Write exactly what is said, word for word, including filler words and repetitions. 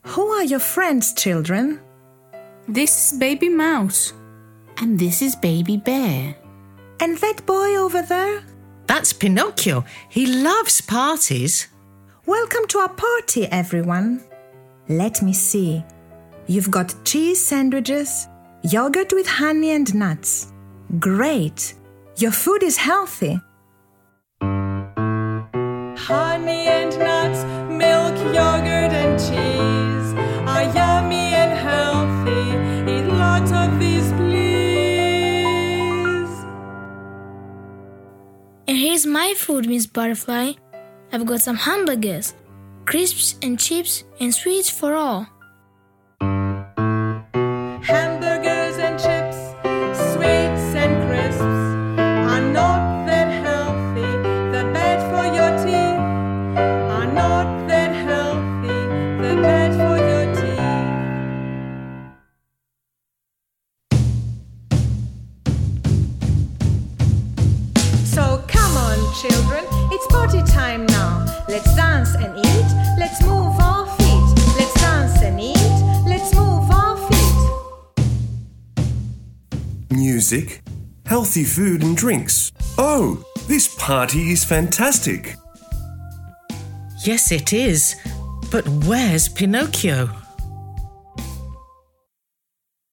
Who are your friends, children? This is Baby Mouse. And this is Baby Bear. And that boy over there? That's Pinocchio. He loves parties. Welcome to our party, everyone. Let me see. You've got cheese sandwiches, yogurt with honey and nuts. Great. Your food is healthy. Honey and nuts, milk, yogurt and cheese are yummy and healthy. Eat lots of these, please. And here's my food, Miss Butterfly. I've got some hamburgers, crisps and chips and sweets for all. Hamburgers and chips, sweets and crisps are not that healthy. They're bad for your teeth. Are not that healthy. They're bad for your teeth. So come on, children, it's party time now. Let's dance and eat. Let's move our feet. Let's dance and eat. Let's move our feet. Music, healthy food and drinks. Oh, this party is fantastic. Yes, it is. But where's Pinocchio?